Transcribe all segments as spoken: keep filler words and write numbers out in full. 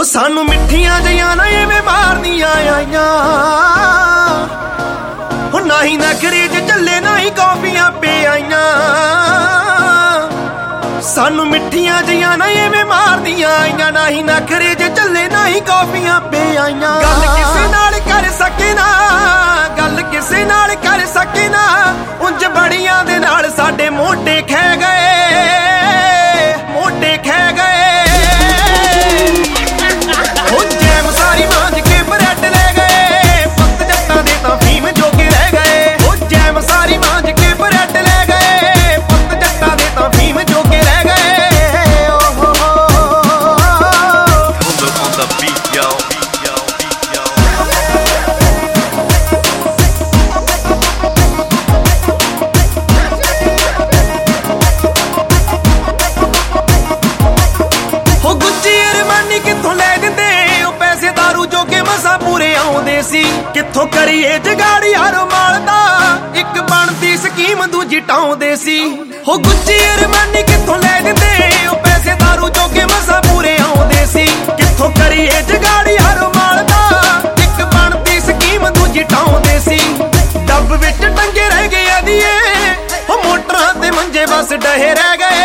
हो सानू मिठियां जियां ना इवें मारदियां आईयां हो ना ही नखरे च चले ना ही कॉफियां पे आईयां सानू मिठियां जियां ना इवें मारदियां आईयां ना ही नखरे च चले ना ही कॉफियां पे आईयां गल किसे नाल कर सके ना गल किसे नाल कर सके ना उंज बड़ियां दे नाल साडे मोढे खै गए मोढे खै गए हो जैम सारी मांझ के ब्रेड ले गए पुत जट्टां दे तां फीम जोगे रह गए हो जैम सारी मांझ के ब्रेड ले गए पुत जट्टां दे तां फीम जोगे रह गए कित्थों करिए जगाड़ी यारो मालदा एक बनती स्कीम दूजी टाउंदे सी हो गुच्ची अरमानी कित्थों ले दिंदे ओ पैसे दारू जोगे मसा पूरे आउंदे सी कित्थों करिए जगाड़ी यारो मालदा एक बनती स्कीम दूजी टाउंदे सी डब विच टंगे रह गए अदिए हो मोटरां ते मंजे बस डहे रह गए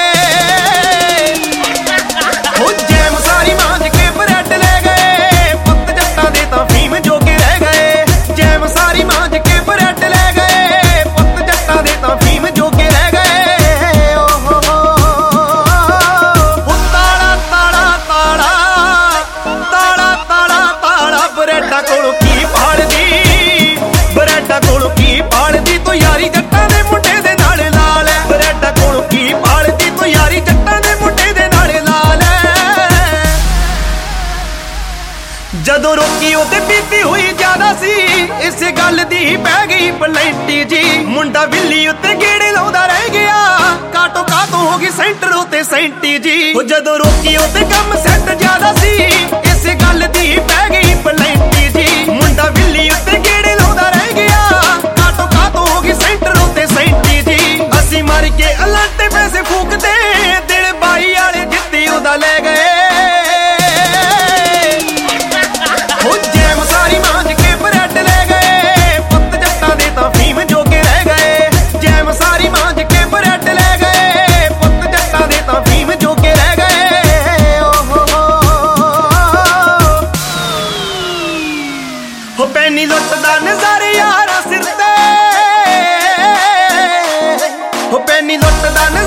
हो जैम सारी मांझ के ब्रेड ले गए पुत जट्टां दे तां फीम जोगे सारी मांझ के ब्रेड ले गए पुत जट्टां दे तां फीम जोगे रह गए ओ ताड़ा ताड़ा ताड़ा ताड़ा ताड़ा ताड़ा ब्रेडां कोलों की भालदी ब्रेडां कोलों की भालदी तू यारी जट्टां दे मुंडे दे नाल ला ले ब्रेडां कोलों की भालदी तू यारी जट्टां दे मुंडे दे नाल ला ले जदों रोकी ओते पीती हुई ज्यादा सी इस गल दी पै गई पलैंटी जी मुंडा विल्ली उत्ते गेड़े लाउंदा रह गया काटो काटो हो गई सेंटर उत्ते सेंटी जी हो जदों रोकी उत्ते कम सेट ज्यादा सी इस गल दी पै गई पलैंटी जी मुंडा विल्ली उत्ते गेड़े लाउंदा रह गया काटो काटो हो गई सेंटर उत्ते सेंटी जी असी मर के अलांटे पैसे फूकदे दिल बाई वाले जिद्दी उदा ले गए पैनी लुटदा नज़ारे यारा सिर ते हो पैनी लुटदा